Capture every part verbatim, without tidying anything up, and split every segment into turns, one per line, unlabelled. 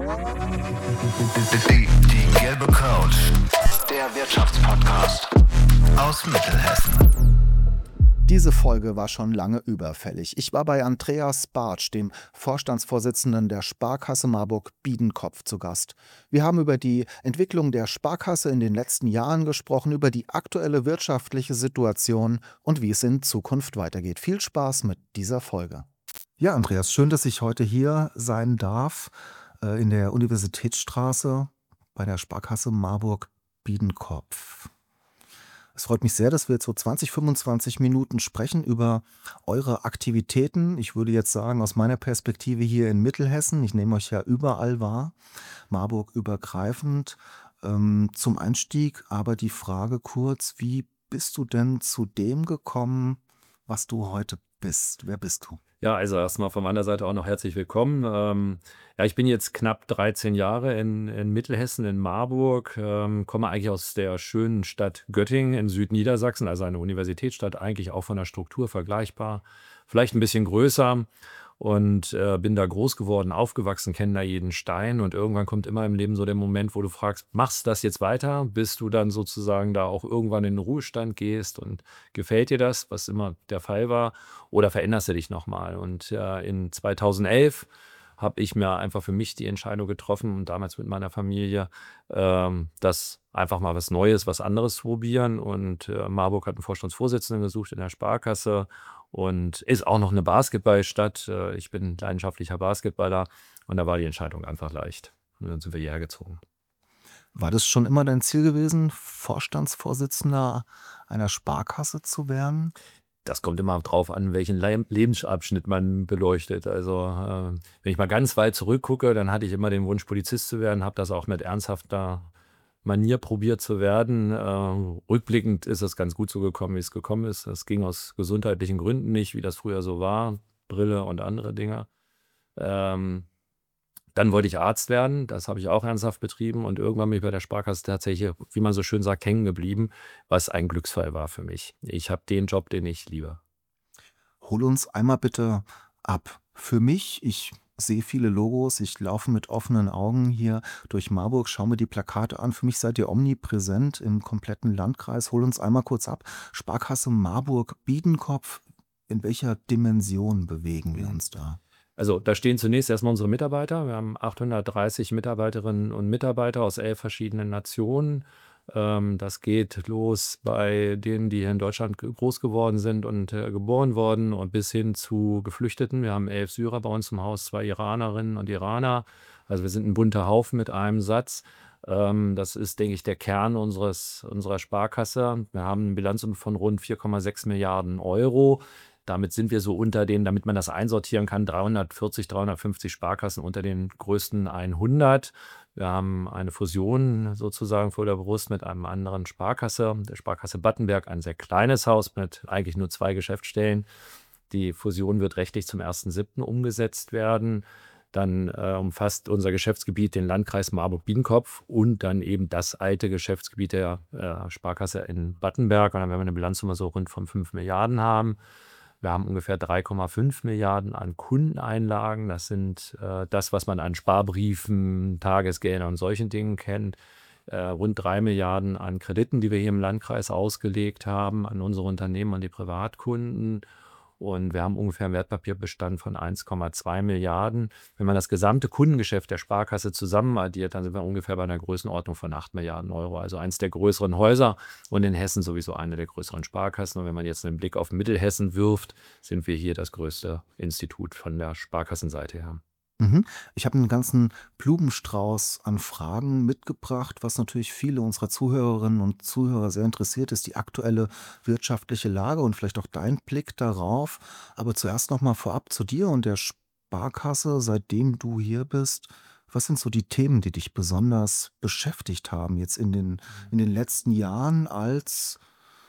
Die, die gelbe Couch, der Wirtschaftspodcast aus Mittelhessen.
Diese Folge war schon lange überfällig. Ich war bei Andreas Bartsch, dem Vorstandsvorsitzenden der Sparkasse Marburg-Biedenkopf, zu Gast. Wir haben über die Entwicklung der Sparkasse in den letzten Jahren gesprochen, über die aktuelle wirtschaftliche Situation und wie es in Zukunft weitergeht. Viel Spaß mit dieser Folge. Ja, Andreas, schön, dass ich heute hier sein darf, äh, in der Universitätsstraße bei der Sparkasse Marburg-Biedenkopf. Es freut mich sehr, dass wir jetzt so zwanzig, fünfundzwanzig Minuten sprechen über eure Aktivitäten. Ich würde jetzt sagen, aus meiner Perspektive hier in Mittelhessen, ich nehme euch ja überall wahr, Marburg übergreifend. Ähm, zum Einstieg aber die Frage kurz, wie bist du denn zu dem gekommen, was du heute bist? Wer bist du?
Ja, also erstmal von meiner Seite auch noch herzlich willkommen. Ähm, ja, ich bin jetzt knapp dreizehn Jahre in, in Mittelhessen, in Marburg, ähm, komme eigentlich aus der schönen Stadt Göttingen in Südniedersachsen, also eine Universitätsstadt, eigentlich auch von der Struktur vergleichbar, vielleicht ein bisschen größer. Und äh, bin da groß geworden, aufgewachsen, kenne da jeden Stein. Und irgendwann kommt immer im Leben so der Moment, wo du fragst, machst du das jetzt weiter, bis du dann sozusagen da auch irgendwann in den Ruhestand gehst und gefällt dir das, was immer der Fall war, oder veränderst du dich nochmal? Und äh, in zweitausendelf habe ich mir einfach für mich die Entscheidung getroffen und damals mit meiner Familie, ähm, das einfach mal was Neues, was anderes zu probieren. Und äh, Marburg hat einen Vorstandsvorsitzenden gesucht in der Sparkasse und ist auch noch eine Basketballstadt. Äh, ich bin leidenschaftlicher Basketballer und da war die Entscheidung einfach leicht. Und dann sind wir hierher gezogen.
War das schon immer dein Ziel gewesen, Vorstandsvorsitzender einer Sparkasse zu werden?
Das kommt immer drauf an, welchen Le- Lebensabschnitt man beleuchtet. Also äh, wenn ich mal ganz weit zurückgucke, dann hatte ich immer den Wunsch, Polizist zu werden, habe das auch mit ernsthafter Manier probiert zu werden. Äh, rückblickend ist es ganz gut so gekommen, wie es gekommen ist. Es ging aus gesundheitlichen Gründen nicht, wie das früher so war, Brille und andere Dinge. Ähm, Dann wollte ich Arzt werden, das habe ich auch ernsthaft betrieben und irgendwann bin ich bei der Sparkasse tatsächlich, wie man so schön sagt, hängen geblieben, was ein Glücksfall war für mich. Ich habe den Job, den ich liebe.
Hol uns einmal bitte ab. Für mich, ich sehe viele Logos, ich laufe mit offenen Augen hier durch Marburg, schaue mir die Plakate an. Für mich seid ihr omnipräsent im kompletten Landkreis. Hol uns einmal kurz ab. Sparkasse Marburg-Biedenkopf, in welcher Dimension bewegen wir uns da?
Also da stehen zunächst erstmal unsere Mitarbeiter. Wir haben achthundertdreißig Mitarbeiterinnen und Mitarbeiter aus elf verschiedenen Nationen. Ähm, das geht los bei denen, die hier in Deutschland ge- groß geworden sind und äh, geboren worden und bis hin zu Geflüchteten. Wir haben elf Syrer bei uns im Haus, zwei Iranerinnen und Iraner. Also wir sind ein bunter Haufen mit einem Satz. Ähm, das ist, denke ich, der Kern unseres, unserer Sparkasse. Wir haben eine Bilanz von rund vier Komma sechs Milliarden Euro. Damit sind wir so unter den, damit man das einsortieren kann, dreihundertvierzig, dreihundertfünfzig Sparkassen unter den größten hundert. Wir haben eine Fusion sozusagen vor der Brust mit einem anderen Sparkasse, der Sparkasse Battenberg, ein sehr kleines Haus mit eigentlich nur zwei Geschäftsstellen. Die Fusion wird rechtlich zum ersten siebten umgesetzt werden. Dann äh, umfasst unser Geschäftsgebiet den Landkreis Marburg-Biedenkopf und dann eben das alte Geschäftsgebiet der äh, Sparkasse in Battenberg. Und dann werden wir eine Bilanzsumme so rund von fünf Milliarden haben. Wir haben ungefähr drei Komma fünf Milliarden an Kundeneinlagen. Das sind äh, das, was man an Sparbriefen, Tagesgeldern und solchen Dingen kennt. Äh, rund drei Milliarden an Krediten, die wir hier im Landkreis ausgelegt haben, an unsere Unternehmen, an die Privatkunden. Und wir haben ungefähr einen Wertpapierbestand von eins Komma zwei Milliarden. Wenn man das gesamte Kundengeschäft der Sparkasse zusammen addiert, dann sind wir ungefähr bei einer Größenordnung von acht Milliarden Euro. Also eins der größeren Häuser und in Hessen sowieso eine der größeren Sparkassen. Und wenn man jetzt einen Blick auf Mittelhessen wirft, sind wir hier das größte Institut von der Sparkassenseite her.
Mhm. Ich habe einen ganzen Blumenstrauß an Fragen mitgebracht, was natürlich viele unserer Zuhörerinnen und Zuhörer sehr interessiert, ist die aktuelle wirtschaftliche Lage und vielleicht auch dein Blick darauf. Aber zuerst noch mal vorab zu dir und der Sparkasse, seitdem du hier bist. Was sind so die Themen, die dich besonders beschäftigt haben jetzt in den, in den letzten Jahren als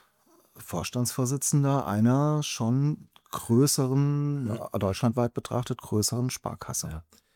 Vorstandsvorsitzender einer schon größeren, äh, deutschlandweit betrachtet größeren Sparkasse?
Ja.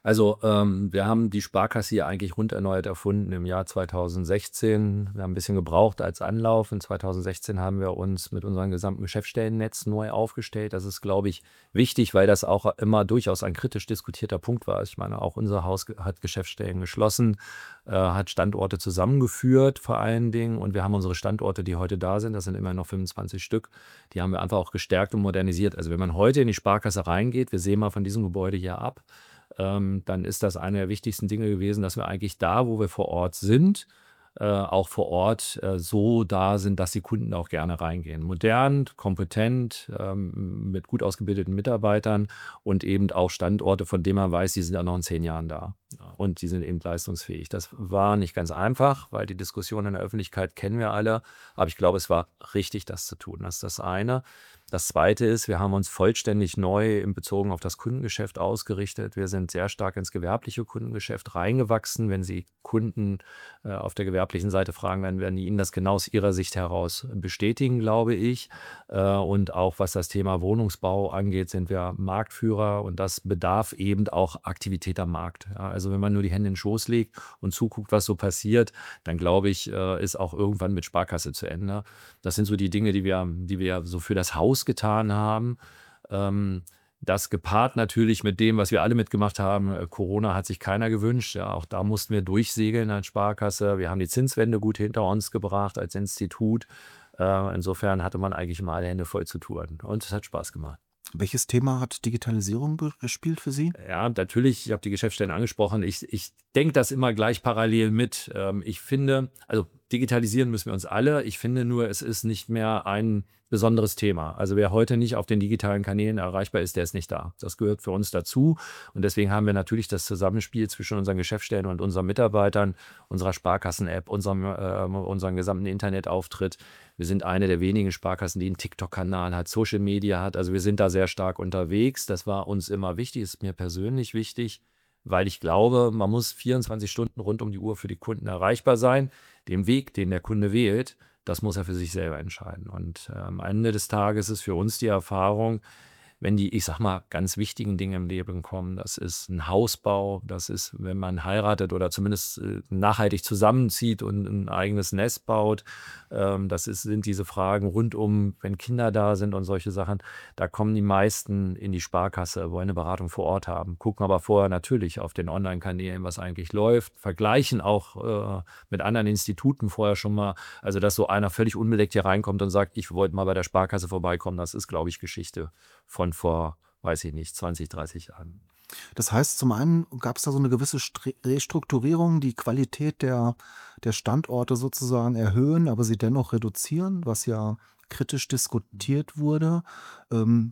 Also ähm, wir haben die Sparkasse hier eigentlich rund erneuert erfunden im Jahr zweitausendsechzehn. Wir haben ein bisschen gebraucht als Anlauf. In zweitausendsechzehn haben wir uns mit unserem gesamten Geschäftsstellennetz neu aufgestellt. Das ist, glaube ich, wichtig, weil das auch immer durchaus ein kritisch diskutierter Punkt war. Ich meine, auch unser Haus ge- hat Geschäftsstellen geschlossen, äh, hat Standorte zusammengeführt vor allen Dingen. Und wir haben unsere Standorte, die heute da sind, das sind immer noch fünfundzwanzig Stück, die haben wir einfach auch gestärkt und modernisiert. Also wenn man heute in die Sparkasse reingeht, wir sehen mal von diesem Gebäude hier ab, ähm, dann ist das eine der wichtigsten Dinge gewesen, dass wir eigentlich da, wo wir vor Ort sind, äh, auch vor Ort äh, so da sind, dass die Kunden auch gerne reingehen. Modern, kompetent, ähm, mit gut ausgebildeten Mitarbeitern und eben auch Standorte, von denen man weiß, die sind auch noch in zehn Jahren da. Ja, und die sind eben leistungsfähig. Das war nicht ganz einfach, weil die Diskussion in der Öffentlichkeit kennen wir alle. Aber ich glaube, es war richtig, das zu tun. Das ist das eine. Das zweite ist, wir haben uns vollständig neu in Bezogen auf das Kundengeschäft ausgerichtet. Wir sind sehr stark ins gewerbliche Kundengeschäft reingewachsen. Wenn Sie Kunden äh, auf der gewerblichen Seite fragen, dann werden die Ihnen das genau aus ihrer Sicht heraus bestätigen, glaube ich. Äh, und auch was das Thema Wohnungsbau angeht, sind wir Marktführer und das bedarf eben auch Aktivität am Markt. Ja, also wenn man nur die Hände in den Schoß legt und zuguckt, was so passiert, dann glaube ich, äh, ist auch irgendwann mit Sparkasse zu Ende. Das sind so die Dinge, die wir, die wir so für das Haus getan haben. Ähm, das gepaart natürlich mit dem, was wir alle mitgemacht haben. Äh, Corona hat sich keiner gewünscht. Ja, auch da mussten wir durchsegeln als Sparkasse. Wir haben die Zinswende gut hinter uns gebracht als Institut. Äh, insofern hatte man eigentlich mal alle Hände voll zu tun. Und es hat Spaß gemacht.
Welches Thema hat Digitalisierung be- gespielt für Sie?
Ja, natürlich, ich habe die Geschäftsstellen angesprochen. Ich, ich denke das immer gleich parallel mit. Ähm, ich finde, also digitalisieren müssen wir uns alle. Ich finde nur, es ist nicht mehr ein besonderes Thema. Also wer heute nicht auf den digitalen Kanälen erreichbar ist, der ist nicht da. Das gehört für uns dazu. Und deswegen haben wir natürlich das Zusammenspiel zwischen unseren Geschäftsstellen und unseren Mitarbeitern, unserer Sparkassen-App, unserem, äh, unserem gesamten Internetauftritt. Wir sind eine der wenigen Sparkassen, die einen TikTok-Kanal hat, Social Media hat. Also wir sind da sehr stark unterwegs. Das war uns immer wichtig, ist mir persönlich wichtig, weil ich glaube, man muss vierundzwanzig Stunden rund um die Uhr für die Kunden erreichbar sein. Den Weg, den der Kunde wählt, das muss er für sich selber entscheiden. Und äh, am Ende des Tages ist für uns die Erfahrung, wenn die, ich sag mal, ganz wichtigen Dinge im Leben kommen, das ist ein Hausbau, das ist, wenn man heiratet oder zumindest äh, nachhaltig zusammenzieht und ein eigenes Nest baut, ähm, das ist, sind diese Fragen rund um, wenn Kinder da sind und solche Sachen, da kommen die meisten in die Sparkasse, wollen eine Beratung vor Ort haben, gucken aber vorher natürlich auf den Online-Kanälen, was eigentlich läuft, vergleichen auch äh, mit anderen Instituten vorher schon mal, also dass so einer völlig unbedeckt hier reinkommt und sagt, ich wollte mal bei der Sparkasse vorbeikommen, das ist, glaube ich, Geschichte von vor, weiß ich nicht, zwanzig, dreißig Jahren.
Das heißt, zum einen gab es da so eine gewisse Stre- Restrukturierung, die Qualität der, der Standorte sozusagen erhöhen, aber sie dennoch reduzieren, was ja kritisch diskutiert wurde. Ähm,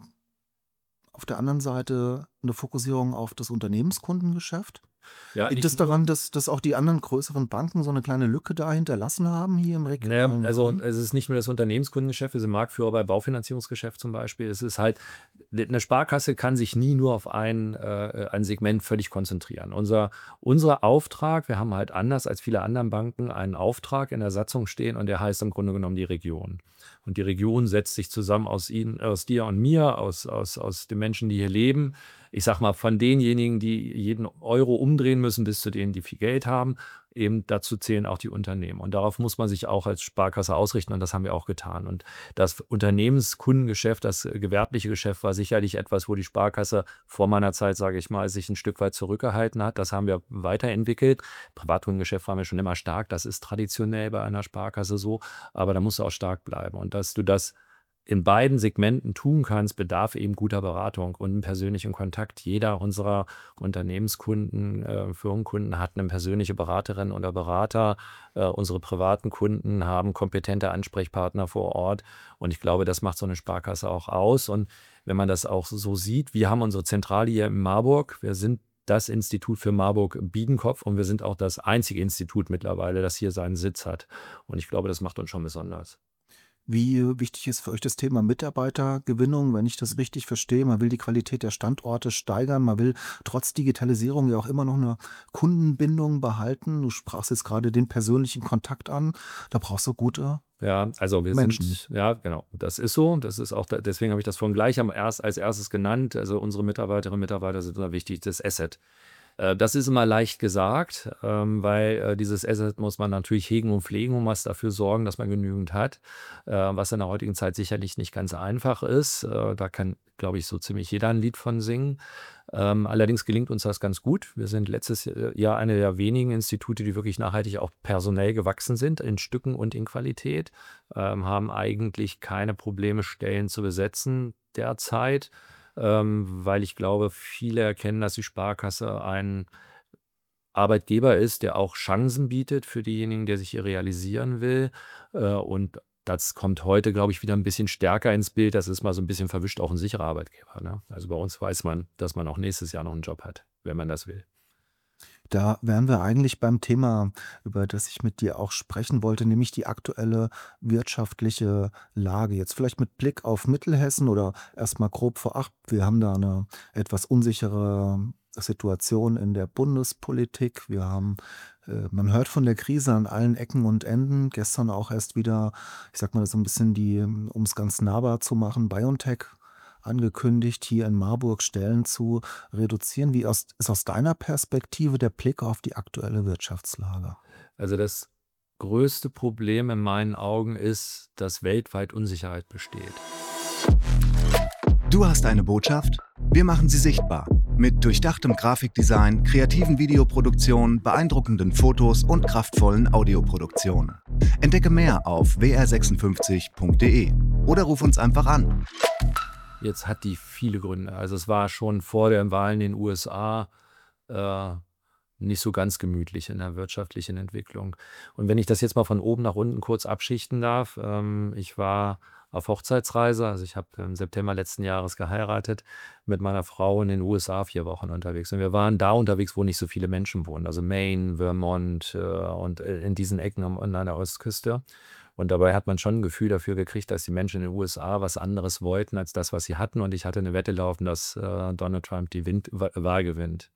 auf der anderen Seite eine Fokussierung auf das Unternehmenskundengeschäft.
Ja,
Liegt
nicht
es
nur-
daran, dass, dass auch die anderen größeren Banken so eine kleine Lücke da hinterlassen haben hier im regionalen
Naja, also
Raum?
es ist nicht nur das Unternehmenskundengeschäft, wir sind Marktführer bei Baufinanzierungsgeschäft zum Beispiel. Es ist halt, eine Sparkasse kann sich nie nur auf ein, äh, ein Segment völlig konzentrieren. Unser, unser Auftrag, wir haben halt anders als viele anderen Banken einen Auftrag in der Satzung stehen und der heißt im Grunde genommen die Region. Und die Region setzt sich zusammen aus Ihnen, aus dir und mir, aus, aus, aus den Menschen, die hier leben. Ich sag mal, von denjenigen, die jeden Euro umdrehen müssen, bis zu denen, die viel Geld haben. Eben dazu zählen auch die Unternehmen. Und darauf muss man sich auch als Sparkasse ausrichten und das haben wir auch getan. Und das Unternehmenskundengeschäft, das gewerbliche Geschäft war sicherlich etwas, wo die Sparkasse vor meiner Zeit, sage ich mal, sich ein Stück weit zurückgehalten hat. Das haben wir weiterentwickelt. Privatkundengeschäft waren wir schon immer stark. Das ist traditionell bei einer Sparkasse so, aber da musst du auch stark bleiben. Und dass du das in beiden Segmenten tun kannst, bedarf eben guter Beratung und einem persönlichen Kontakt. Jeder unserer Unternehmenskunden, äh, Firmenkunden hat eine persönliche Beraterin oder Berater. Äh, unsere privaten Kunden haben kompetente Ansprechpartner vor Ort. Und ich glaube, das macht so eine Sparkasse auch aus. Und wenn man das auch so sieht, wir haben unsere Zentrale hier in Marburg. Wir sind das Institut für Marburg-Biedenkopf und wir sind auch das einzige Institut mittlerweile, das hier seinen Sitz hat. Und ich glaube, das macht uns schon besonders.
Wie äh, wichtig ist für euch das Thema Mitarbeitergewinnung, wenn ich das richtig verstehe? Man will die Qualität der Standorte steigern, man will trotz Digitalisierung ja auch immer noch eine Kundenbindung behalten. Du sprachst jetzt gerade den persönlichen Kontakt an, da brauchst du gute
Ja, also wir
Menschen.
sind, ja, genau, das ist so. Das ist auch, da- deswegen habe ich das vorhin gleich am erst, als erstes genannt. Also unsere Mitarbeiterinnen und Mitarbeiter sind unser wichtigstes Asset. Äh, das ist immer leicht gesagt, ähm, weil äh, dieses Asset muss man natürlich hegen und pflegen und muss dafür sorgen, dass man genügend hat, äh, was in der heutigen Zeit sicherlich nicht ganz einfach ist. Äh, da kann, glaube ich, so ziemlich jeder ein Lied von singen. Ähm, allerdings gelingt uns das ganz gut. Wir sind letztes Jahr eine der wenigen Institute, die wirklich nachhaltig auch personell gewachsen sind, in Stücken und in Qualität, ähm, haben eigentlich keine Probleme, Stellen zu besetzen derzeit, ähm, weil ich glaube, viele erkennen, dass die Sparkasse ein Arbeitgeber ist, der auch Chancen bietet für diejenigen, der sich hier realisieren will. Äh, und das kommt heute, glaube ich, wieder ein bisschen stärker ins Bild. Das ist mal so ein bisschen verwischt, auch ein sicherer Arbeitgeber. Ne? Also bei uns weiß man, dass man auch nächstes Jahr noch einen Job hat, wenn man das will.
Da wären wir eigentlich beim Thema, über das ich mit dir auch sprechen wollte, nämlich die aktuelle wirtschaftliche Lage. Jetzt vielleicht mit Blick auf Mittelhessen oder erstmal grob vorab. Wir haben da eine etwas unsichere Situation in der Bundespolitik. Wir haben, äh, man hört von der Krise an allen Ecken und Enden. Gestern auch erst wieder, ich sag mal, so ein bisschen die, um es ganz nahbar zu machen, BioNTech angekündigt, hier in Marburg Stellen zu reduzieren. Wie aus, ist aus deiner Perspektive der Blick auf die aktuelle Wirtschaftslage?
Also das größte Problem in meinen Augen ist, dass weltweit Unsicherheit besteht.
Du hast eine Botschaft? Wir machen sie sichtbar. Mit durchdachtem Grafikdesign, kreativen Videoproduktionen, beeindruckenden Fotos und kraftvollen Audioproduktionen. Entdecke mehr auf w r sechsundfünfzig punkt de oder ruf uns einfach an.
Jetzt hat die viele Gründe. Also es war schon vor den Wahlen in den U S A äh, nicht so ganz gemütlich in der wirtschaftlichen Entwicklung. Und wenn ich das jetzt mal von oben nach unten kurz abschichten darf, ähm, ich war auf Hochzeitsreise, also ich habe im September letzten Jahres geheiratet, mit meiner Frau in den U S A vier Wochen unterwegs. Und wir waren da unterwegs, wo nicht so viele Menschen wohnen, also Maine, Vermont äh, und in diesen Ecken an der Ostküste. Und dabei hat man schon ein Gefühl dafür gekriegt, dass die Menschen in den U S A was anderes wollten als das, was sie hatten. Und ich hatte eine Wette laufen, dass äh, Donald Trump die Wind Wahl gewinnt.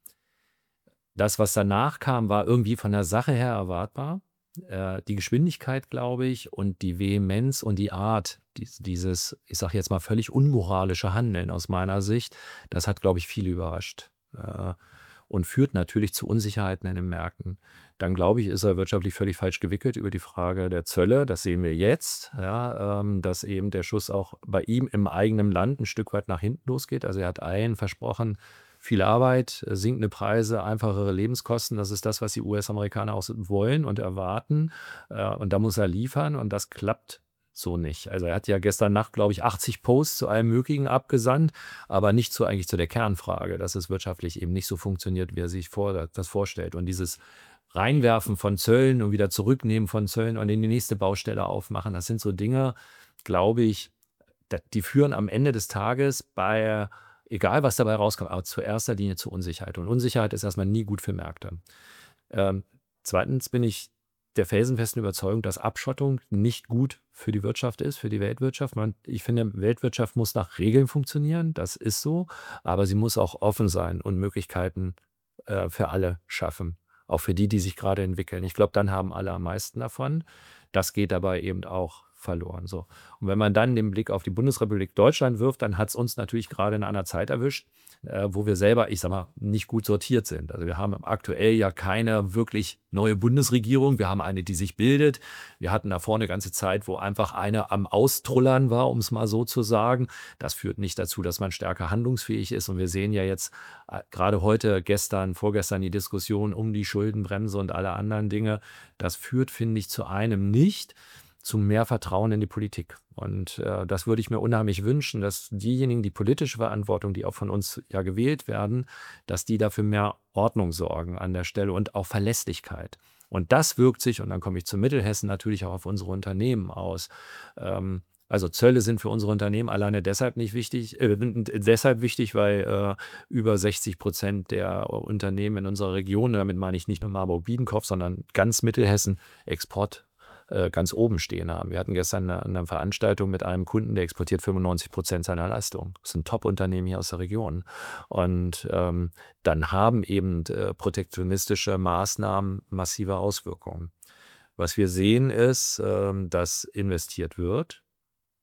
Das, was danach kam, war irgendwie von der Sache her erwartbar. Äh, die Geschwindigkeit, glaube ich, und die Vehemenz und die Art, dies, dieses, ich sage jetzt mal, völlig unmoralische Handeln aus meiner Sicht, das hat, glaube ich, viele überrascht. Äh, und führt natürlich zu Unsicherheiten in den Märkten. Dann, glaube ich, ist er wirtschaftlich völlig falsch gewickelt über die Frage der Zölle. Das sehen wir jetzt, ja, ähm, dass eben der Schuss auch bei ihm im eigenen Land ein Stück weit nach hinten losgeht. Also er hat allen versprochen, viel Arbeit, sinkende Preise, einfachere Lebenskosten. Das ist das, was die U S-Amerikaner auch wollen und erwarten. Äh, und da muss er liefern und das klappt so nicht. Also er hat ja gestern Nacht, glaube ich, achtzig Posts zu allem Möglichen abgesandt, aber nicht zu, eigentlich zu der Kernfrage, dass es wirtschaftlich eben nicht so funktioniert, wie er sich vor, das vorstellt. Und dieses Reinwerfen von Zöllen und wieder zurücknehmen von Zöllen und in die nächste Baustelle aufmachen, das sind so Dinge, glaube ich, die führen am Ende des Tages bei, egal was dabei rauskommt, aber zu erster Linie zu Unsicherheit. Und Unsicherheit ist erstmal nie gut für Märkte. Ähm, zweitens bin ich der felsenfesten Überzeugung, dass Abschottung nicht gut für die Wirtschaft ist, für die Weltwirtschaft. Man, ich finde, Weltwirtschaft muss nach Regeln funktionieren, das ist so, aber sie muss auch offen sein und Möglichkeiten äh, für alle schaffen, auch für die, die sich gerade entwickeln. Ich glaube, dann haben alle am meisten davon. Das geht dabei eben auch verloren. So. Und wenn man dann den Blick auf die Bundesrepublik Deutschland wirft, dann hat es uns natürlich gerade in einer Zeit erwischt, äh, wo wir selber, ich sag mal, nicht gut sortiert sind. Also wir haben aktuell ja keine wirklich neue Bundesregierung. Wir haben eine, die sich bildet. Wir hatten davor eine ganze Zeit, wo einfach eine am Austrullern war, um es mal so zu sagen. Das führt nicht dazu, dass man stärker handlungsfähig ist. Und wir sehen ja jetzt äh, gerade heute, gestern, vorgestern die Diskussion um die Schuldenbremse und alle anderen Dinge. Das führt, finde ich, zu einem nicht, zu mehr Vertrauen in die Politik. Und äh, das würde ich mir unheimlich wünschen, dass diejenigen, die politische Verantwortung, die auch von uns ja gewählt werden, dass die dafür mehr Ordnung sorgen an der Stelle und auch Verlässlichkeit. Und das wirkt sich, und dann komme ich zu Mittelhessen, natürlich auch auf unsere Unternehmen aus. Ähm, also Zölle sind für unsere Unternehmen alleine deshalb nicht wichtig, äh, deshalb wichtig, weil äh, über sechzig Prozent der Unternehmen in unserer Region, damit meine ich nicht nur Marburg-Biedenkopf, sondern ganz Mittelhessen, Export ganz oben stehen haben. Wir hatten gestern eine, eine Veranstaltung mit einem Kunden, der exportiert fünfundneunzig Prozent seiner Leistung. Das sind Top-Unternehmen hier aus der Region. Und ähm, dann haben eben äh, protektionistische Maßnahmen massive Auswirkungen. Was wir sehen ist, ähm, dass investiert wird.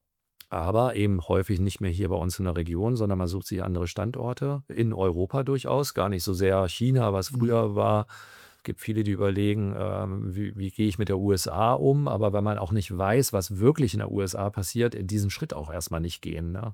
aber eben häufig nicht mehr hier bei uns in der Region, sondern man sucht sich andere Standorte in Europa durchaus, gar nicht so sehr China, was
Mhm.
früher war. Es gibt viele, die überlegen, ähm, wie, wie gehe ich mit der U S A um, aber wenn man auch nicht weiß, was wirklich in der U S A passiert, in diesen Schritt auch erstmal nicht gehen. Ne?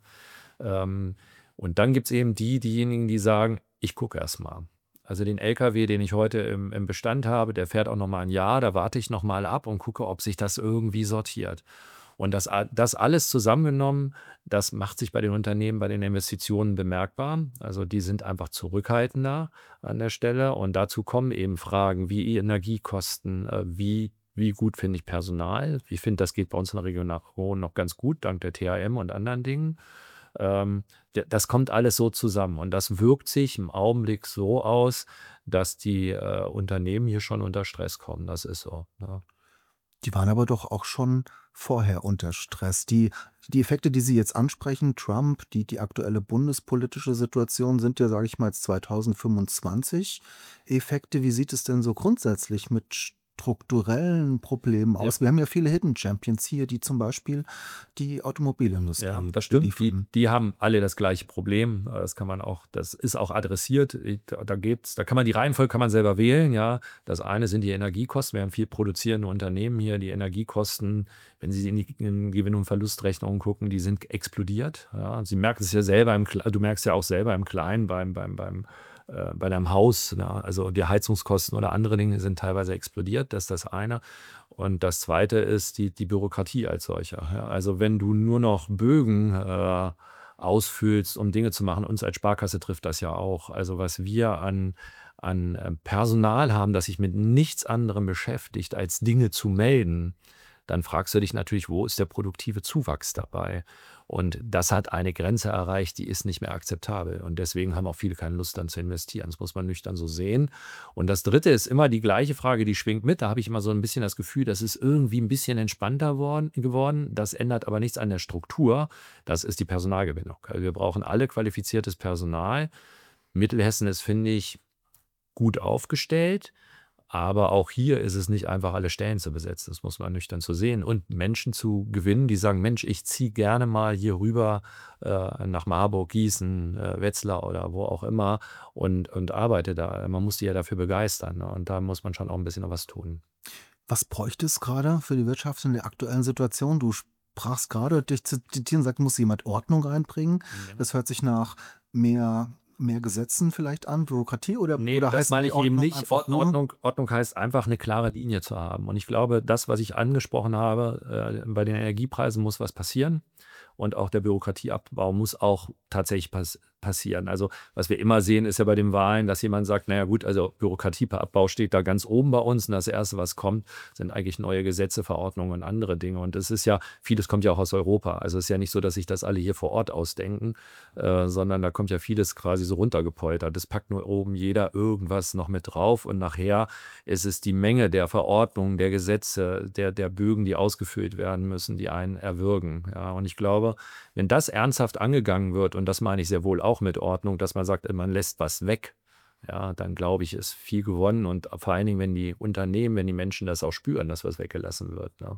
Ähm, und dann gibt es eben die, diejenigen, die sagen, ich gucke erstmal. Also den L K W, den ich heute im, im Bestand habe, der fährt auch noch mal ein Jahr, da warte ich noch mal ab und gucke, ob sich das irgendwie sortiert. Und das, a- das alles zusammengenommen, das macht sich bei den Unternehmen, bei den Investitionen bemerkbar. Also die sind einfach zurückhaltender an der Stelle. Und dazu kommen eben Fragen wie Energiekosten, äh, wie, wie gut finde ich Personal. Ich finde, das geht bei uns in der Region noch ganz gut, dank der T H M und anderen Dingen. Ähm, d- das kommt alles so zusammen. Und das wirkt sich im Augenblick so aus, dass die äh, Unternehmen hier schon unter Stress kommen. Das ist so. Ne?
Die waren aber doch auch schon vorher unter Stress. Die die Effekte, die Sie jetzt ansprechen, Trump, die die aktuelle bundespolitische Situation sind ja, sage ich mal, jetzt zwanzig fünfundzwanzig Effekte. Wie sieht es denn so grundsätzlich mit strukturellen Problemen
Ja.
aus? Wir haben ja viele Hidden Champions hier, die zum Beispiel die
Ja,
Automobilindustrie
das stimmt. Die,
liefern.
die haben alle das gleiche Problem. Äh, Das kann man auch, das ist auch adressiert. Ich- Da da geht's, da kann man die Reihenfolge kann man selber wählen. Ja, das eine sind die Energiekosten. Wir haben viel produzierende Unternehmen hier. Die Energiekosten, wenn Sie in die in Gewinn- und Verlustrechnungen gucken, die sind explodiert. Ja, Sie merken es ja selber im, Kle- du merkst ja auch selber im Kleinen beim, beim, beim äh, bei deinem Haus. Ja, also die Heizungskosten oder andere Dinge sind teilweise explodiert. Das ist das eine. Und das Zweite ist die, die Bürokratie als solcher. Ja, also wenn du nur noch Bögen äh, ausfüllst, um Dinge zu machen, uns als Sparkasse trifft das ja auch. Also was wir an, an äh, Personal haben, das sich mit nichts anderem beschäftigt, als Dinge zu melden, dann fragst du dich natürlich, wo ist der produktive Zuwachs dabei? Und das hat eine Grenze erreicht, die ist nicht mehr akzeptabel. Und deswegen haben auch viele keine Lust dann zu investieren. Das muss man nüchtern so sehen. Und das Dritte ist immer die gleiche Frage, die schwingt mit. Da habe ich immer so ein bisschen das Gefühl, das ist irgendwie ein bisschen entspannter worden, geworden. Das ändert aber nichts an der Struktur. Das ist die Personalgewinnung. Also wir brauchen alle qualifiziertes Personal. Mittelhessen ist, finde ich, gut aufgestellt. Aber auch hier ist es nicht einfach, alle Stellen zu besetzen. Das muss man nüchtern so sehen. Und Menschen zu gewinnen, die sagen, Mensch, ich ziehe gerne mal hier rüber äh, nach Marburg, Gießen, äh, Wetzlar oder wo auch immer und, und arbeite da. Man muss die ja dafür begeistern. Ne? Und da muss man schon auch ein bisschen noch was tun.
Was bräuchte es gerade für die Wirtschaft in der aktuellen Situation? Du sprachst gerade, dich zu zitieren, sagt, muss jemand Ordnung reinbringen. Das hört sich nach mehr, mehr Gesetzen vielleicht an, Bürokratie oder,
Nee,
oder
das
heißt
meine
die
ich eben
Ordnung
nicht.
einfach
Ord-
nur?
Ordnung, Ordnung heißt einfach eine klare Linie zu haben. Und ich glaube, das, was ich angesprochen habe, äh, bei den Energiepreisen muss was passieren. Und auch der Bürokratieabbau muss auch tatsächlich pass passieren. Also was wir immer sehen, ist ja bei den Wahlen, dass jemand sagt, naja gut, also Bürokratieabbau steht da ganz oben bei uns. Und das Erste, was kommt, sind eigentlich neue Gesetze, Verordnungen und andere Dinge. Und das ist ja, vieles kommt ja auch aus Europa. Also es ist ja nicht so, dass sich das alle hier vor Ort ausdenken, äh, sondern da kommt ja vieles quasi so runtergepoltert. Das packt nur oben jeder irgendwas noch mit drauf. Und nachher ist es die Menge der Verordnungen, der Gesetze, der, der Bögen, die ausgefüllt werden müssen, die einen erwürgen. Ja, und ich glaube, wenn das ernsthaft angegangen wird, und das meine ich sehr wohl auch mit Ordnung, dass man sagt, man lässt was weg, ja, dann glaube ich, ist viel gewonnen. Und vor allen Dingen, wenn die Unternehmen, wenn die Menschen das auch spüren, dass was weggelassen wird. Ne?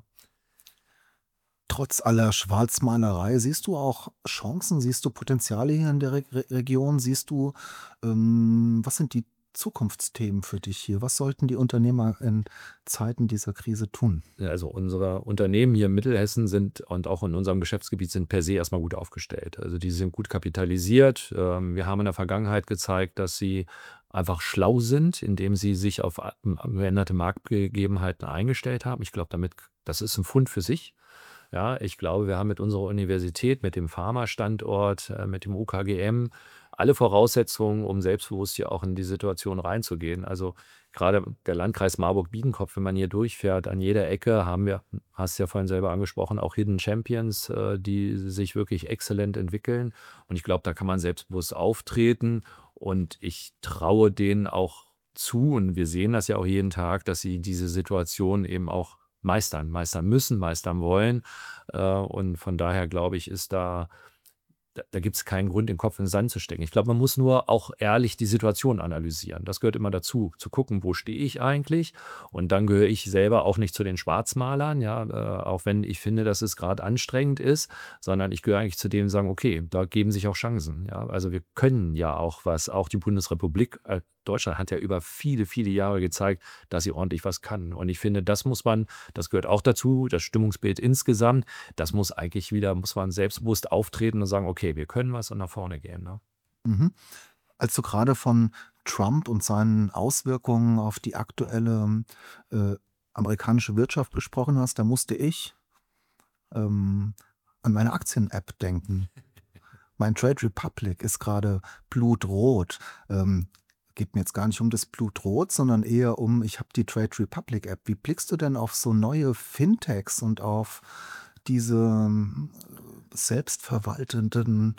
Trotz aller Schwarzmalerei, siehst du auch Chancen? Siehst du Potenziale hier in der Re Re Region? Siehst du, ähm, was sind die Zukunftsthemen für dich hier? Was sollten die Unternehmer in Zeiten dieser Krise tun?
Ja, also unsere Unternehmen hier in Mittelhessen sind und auch in unserem Geschäftsgebiet sind per se erstmal gut aufgestellt. Also die sind gut kapitalisiert. Ähm, Wir haben in der Vergangenheit gezeigt, dass sie einfach schlau sind, indem sie sich auf a- veränderte Marktgegebenheiten eingestellt haben. Ich glaube, damit, das ist ein Fund für sich. Ja, ich glaube, wir haben mit unserer Universität, mit dem Pharma-Standort, äh, mit dem U K G M alle Voraussetzungen, um selbstbewusst hier auch in die Situation reinzugehen. Also gerade der Landkreis Marburg-Biedenkopf, wenn man hier durchfährt, an jeder Ecke haben wir, hast du ja vorhin selber angesprochen, auch Hidden Champions, äh, die sich wirklich exzellent entwickeln. Und ich glaube, da kann man selbstbewusst auftreten. Und ich traue denen auch zu, und wir sehen das ja auch jeden Tag, dass sie diese Situation eben auch meistern, meistern müssen, meistern wollen. Äh, Und von daher glaube ich, ist da da, da gibt es keinen Grund, den Kopf in den Sand zu stecken. Ich glaube, man muss nur auch ehrlich die Situation analysieren. Das gehört immer dazu, zu gucken, wo stehe ich eigentlich. Und dann gehöre ich selber auch nicht zu den Schwarzmalern, ja, äh, auch wenn ich finde, dass es gerade anstrengend ist, sondern ich gehöre eigentlich zu denen, die sagen, okay, da geben sich auch Chancen. Ja. Also wir können ja auch was, auch die Bundesrepublik, äh, Deutschland hat ja über viele, viele Jahre gezeigt, dass sie ordentlich was kann. Und ich finde, das muss man, das gehört auch dazu, das Stimmungsbild insgesamt, das muss eigentlich wieder, muss man selbstbewusst auftreten und sagen, okay, wir können was und nach vorne gehen. Ne?
Mhm. Als du gerade von Trump und seinen Auswirkungen auf die aktuelle äh, amerikanische Wirtschaft gesprochen hast, da musste ich ähm, an meine Aktien-App denken. Mein Trade Republic ist gerade blutrot. Ähm, geht mir jetzt gar nicht um das Blutrot, sondern eher um, ich habe die Trade Republic App. Wie blickst du denn auf so neue Fintechs und auf diese ähm, selbstverwaltenden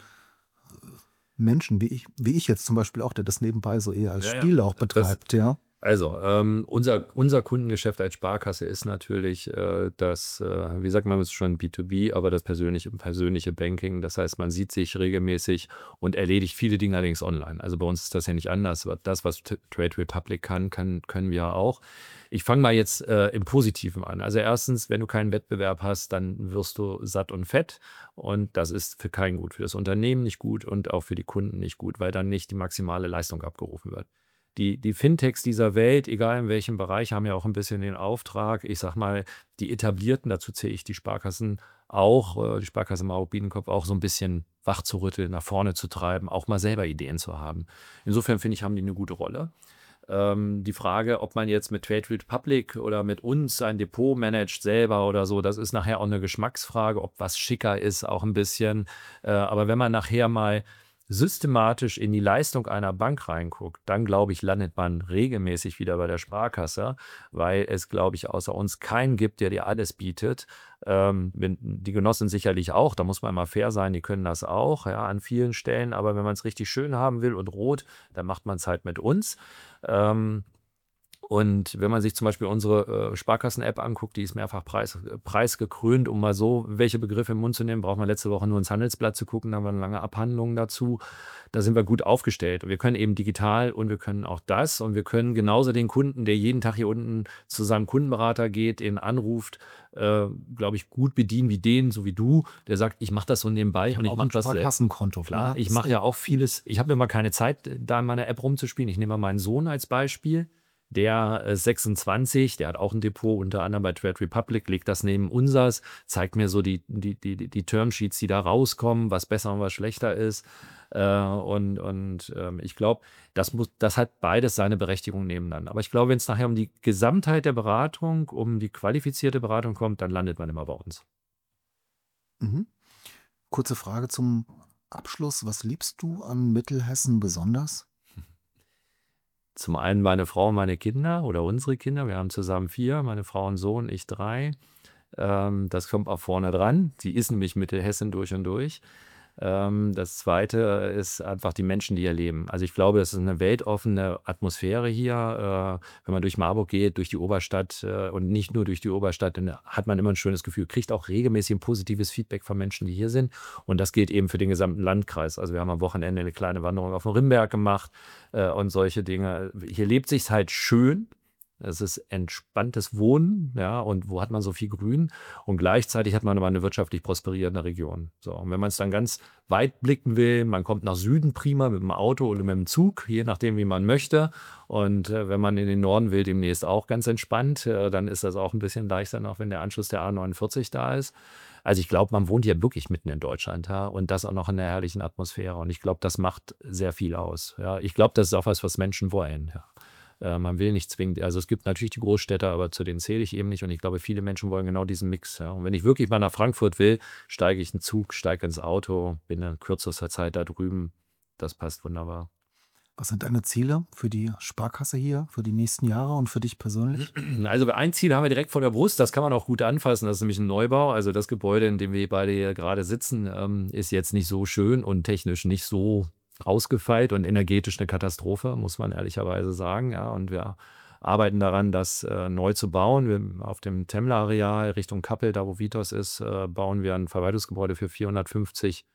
Menschen, wie ich, wie ich jetzt zum Beispiel auch, der das nebenbei so eher als
Ja, ja.
Spiel auch
Das,
betreibt, ja?
also, ähm, unser, unser Kundengeschäft als Sparkasse ist natürlich äh, das, äh, wie sagt man es schon, B zwei B, aber das persönliche, persönliche Banking. Das heißt, man sieht sich regelmäßig und erledigt viele Dinge allerdings online. Also bei uns ist das ja nicht anders. Aber das, was T- Trade Republic kann, kann, können wir auch. Ich fange mal jetzt äh, im Positiven an. Also erstens, wenn du keinen Wettbewerb hast, dann wirst du satt und fett. Und das ist für keinen gut, für das Unternehmen nicht gut und auch für die Kunden nicht gut, weil dann nicht die maximale Leistung abgerufen wird. Die, die Fintechs dieser Welt, egal in welchem Bereich, haben ja auch ein bisschen den Auftrag, ich sag mal, die etablierten, dazu zähle ich die Sparkassen auch, äh, die Sparkasse Marburg-Biedenkopf auch so ein bisschen wach zu rütteln, nach vorne zu treiben, auch mal selber Ideen zu haben. Insofern finde ich, haben die eine gute Rolle. Ähm, die Frage, ob man jetzt mit Trade Republic oder mit uns ein Depot managt selber oder so, das ist nachher auch eine Geschmacksfrage, ob was schicker ist, auch ein bisschen. Äh, aber wenn man nachher mal systematisch in die Leistung einer Bank reinguckt, dann glaube ich, landet man regelmäßig wieder bei der Sparkasse, weil es, glaube ich, außer uns keinen gibt, der dir alles bietet. Ähm, wenn, die Genossen sicherlich auch, da muss man mal fair sein, die können das auch, ja, an vielen Stellen, aber wenn man es richtig schön haben will und rot, dann macht man es halt mit uns. Ähm, Und wenn man sich zum Beispiel unsere äh, Sparkassen-App anguckt, die ist mehrfach preis, preisgekrönt, um mal so welche Begriffe im Mund zu nehmen, braucht man letzte Woche nur ins Handelsblatt zu gucken, da haben wir eine lange Abhandlung dazu. Da sind wir gut aufgestellt. Und wir können eben digital und wir können auch das. Und wir können genauso den Kunden, der jeden Tag hier unten zu seinem Kundenberater geht, den anruft, äh, glaube ich, gut bedienen wie den, so wie du, der sagt, ich mache das so nebenbei und ich
Auch
mache
ein
das selbst.
Sparkassenkonto.
Klar,
ne?
ich mache ja auch vieles. Ich habe immer keine Zeit, da in meiner App rumzuspielen. Ich nehme mal meinen Sohn als Beispiel. Der ist sechsundzwanzig, der hat auch ein Depot, unter anderem bei Trade Republic, legt das neben unsers, zeigt mir so die, die, die, die Termsheets, die da rauskommen, was besser und was schlechter ist. Äh, und und ähm, ich glaube, das, muss, das hat beides seine Berechtigung nebeneinander. Aber ich glaube, wenn es nachher um die Gesamtheit der Beratung, um die qualifizierte Beratung kommt, dann landet man immer bei uns.
Mhm. Kurze Frage zum Abschluss. Was liebst du an Mittelhessen besonders?
Zum einen meine Frau und meine Kinder oder unsere Kinder. Wir haben zusammen vier, meine Frau und Sohn, ich drei. Ähm, das kommt auch vorne dran. Sie ist nämlich Mittelhessen durch und durch. Ähm, das Zweite ist einfach die Menschen, die hier leben. Also ich glaube, es ist eine weltoffene Atmosphäre hier. Äh, wenn man durch Marburg geht, durch die Oberstadt äh, und nicht nur durch die Oberstadt, dann hat man immer ein schönes Gefühl, kriegt auch regelmäßig ein positives Feedback von Menschen, die hier sind. Und das gilt eben für den gesamten Landkreis. Also wir haben am Wochenende eine kleine Wanderung auf dem Rimberg gemacht äh, und solche Dinge. Hier lebt sich's halt schön. Es ist entspanntes Wohnen, ja, und wo hat man so viel Grün? Und gleichzeitig hat man aber eine wirtschaftlich prosperierende Region. So, und wenn man es dann ganz weit blicken will, man kommt nach Süden prima mit dem Auto oder mit dem Zug, je nachdem, wie man möchte. Und äh, wenn man in den Norden will, demnächst auch ganz entspannt, äh, dann ist das auch ein bisschen leichter noch, wenn der Anschluss der A neunundvierzig da ist. Also ich glaube, man wohnt hier wirklich mitten in Deutschland, ja, und das auch noch in einer herrlichen Atmosphäre. Und ich glaube, das macht sehr viel aus. Ja. Ich glaube, das ist auch was, was Menschen wollen. Ja. Äh, man will nicht zwingend, also es gibt natürlich die Großstädter, aber zu denen zähle ich eben nicht. Und ich glaube, viele Menschen wollen genau diesen Mix. Ja. Und wenn ich wirklich mal nach Frankfurt will, steige ich in den Zug, steige ins Auto, bin in kürzester Zeit da drüben. Das passt wunderbar.
Was sind deine Ziele für die Sparkasse hier, für die nächsten Jahre und für dich persönlich?
Also ein Ziel haben wir direkt vor der Brust, das kann man auch gut anfassen, das ist nämlich ein Neubau. Also das Gebäude, in dem wir beide hier gerade sitzen, ähm, ist jetzt nicht so schön und technisch nicht so ausgefeilt und energetisch eine Katastrophe, muss man ehrlicherweise sagen. Ja, und wir arbeiten daran, das äh, neu zu bauen. Wir, auf dem Temmler-Areal Richtung Kappel, da wo Vitos ist, äh, bauen wir ein Verwaltungsgebäude für vierhundertfünfzig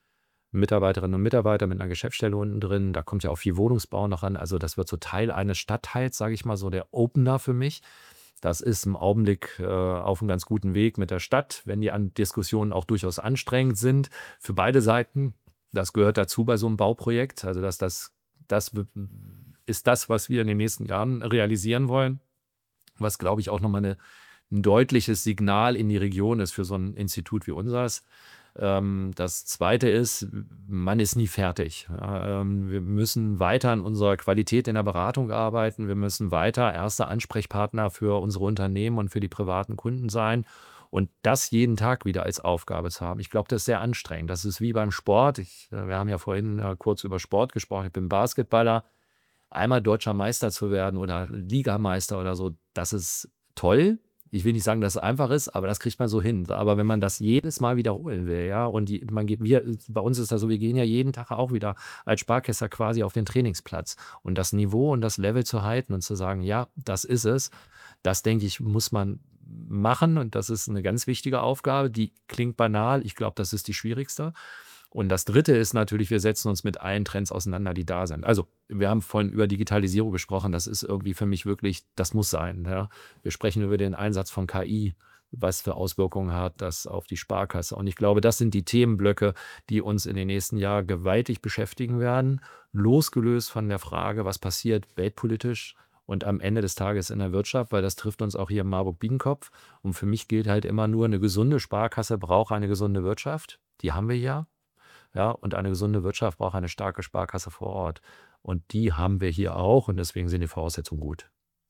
Mitarbeiterinnen und Mitarbeiter mit einer Geschäftsstelle unten drin. Da kommt ja auch viel Wohnungsbau noch an. Also das wird so Teil eines Stadtteils, sage ich mal, so der Opener für mich. Das ist im Augenblick äh, auf einem ganz guten Weg mit der Stadt, wenn die an Diskussionen auch durchaus anstrengend sind für beide Seiten. Das gehört dazu bei so einem Bauprojekt. Also dass das, das ist das, was wir in den nächsten Jahren realisieren wollen, was, glaube ich, auch nochmal eine, ein deutliches Signal in die Region ist für so ein Institut wie unseres. Ähm, das Zweite ist, man ist nie fertig. Ja, ähm, wir müssen weiter an unserer Qualität in der Beratung arbeiten. Wir müssen weiter erster Ansprechpartner für unsere Unternehmen und für die privaten Kunden sein. Und das jeden Tag wieder als Aufgabe zu haben. Ich glaube, das ist sehr anstrengend. Das ist wie beim Sport. Ich, äh, wir haben ja vorhin äh, kurz über Sport gesprochen. Ich bin Basketballer. Einmal deutscher Meister zu werden oder Ligameister oder so, das ist toll. Ich will nicht sagen, dass es einfach ist, aber das kriegt man so hin. Aber wenn man das jedes Mal wiederholen will, ja, und die, man geht, wir, bei uns ist das so, wir gehen ja jeden Tag auch wieder als Sparkasse quasi auf den Trainingsplatz. Und das Niveau und das Level zu halten und zu sagen, ja, das ist es, das denke ich, muss man machen. Und das ist eine ganz wichtige Aufgabe. Die klingt banal. Ich glaube, das ist die schwierigste. Und das Dritte ist natürlich, wir setzen uns mit allen Trends auseinander, die da sind. Also wir haben vorhin über Digitalisierung gesprochen. Das ist irgendwie für mich wirklich, das muss sein. Ja. Wir sprechen über den Einsatz von K I, was für Auswirkungen hat das auf die Sparkasse. Und ich glaube, das sind die Themenblöcke, die uns in den nächsten Jahren gewaltig beschäftigen werden, losgelöst von der Frage, was passiert weltpolitisch und am Ende des Tages in der Wirtschaft, weil das trifft uns auch hier im Marburg-Biedenkopf. Und für mich gilt halt immer nur, eine gesunde Sparkasse braucht eine gesunde Wirtschaft. Die haben wir ja. Ja, und eine gesunde Wirtschaft braucht eine starke Sparkasse vor Ort. Und die haben wir hier auch und deswegen sind die Voraussetzungen gut.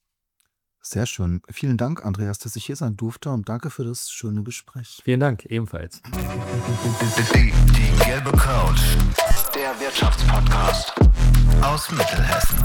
Sehr schön. Vielen Dank, Andreas, dass ich hier sein durfte und danke für das schöne Gespräch.
Vielen Dank, ebenfalls.
Die, die gelbe Couch, der Wirtschaftspodcast aus Mittelhessen.